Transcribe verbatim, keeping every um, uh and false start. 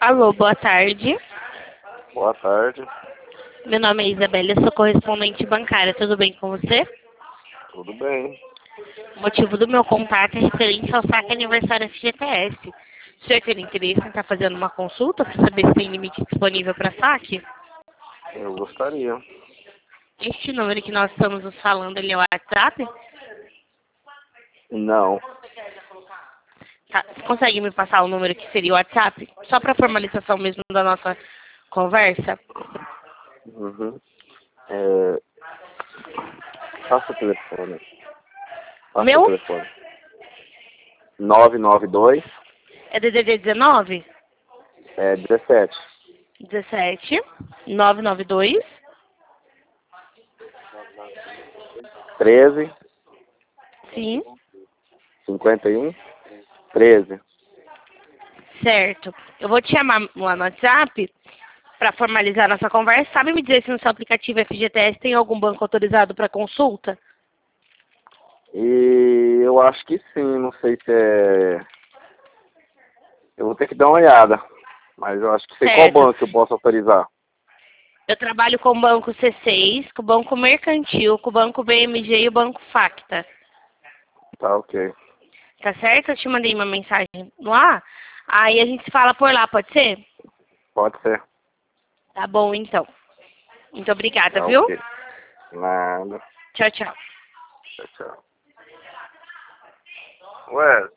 Alô, boa tarde. Boa tarde. Meu nome é Isabela, eu sou correspondente bancária. Tudo bem com você? Tudo bem. O motivo do meu contato é referente ao saque aniversário F G T S. O senhor tem interesse em estar fazendo uma consulta para saber se tem limite disponível para saque? Eu gostaria. Este número que nós estamos nos falando, ele é o WhatsApp? Não. Tá. Você consegue me passar o número que seria o WhatsApp? Só para formalização mesmo da nossa conversa? Uhum. É... Passa o telefone. Passa Meu? o telefone. nove nove dois É D D D dezenove? é dezessete. dezessete, nove nove dois, treze, sim, cinquenta e um, treze. certo. Eu vou te chamar lá no WhatsApp para formalizar nossa conversa. Sabe me dizer se no seu aplicativo F G T S tem algum banco autorizado para consulta? E eu acho que sim, não sei se é... Eu vou ter que dar uma olhada. Mas eu acho que sei qual Certo. banco eu posso autorizar. Eu trabalho com o Banco C seis, com o Banco Mercantil, com o Banco B M G e o Banco Facta. Tá, ok. Tá certo? Eu te mandei uma mensagem lá. Aí a gente se fala por lá, pode ser? Pode ser. Tá bom, então. Muito obrigada, Tá, viu? ok. Nada. Tchau, tchau. Tchau, tchau. Ué...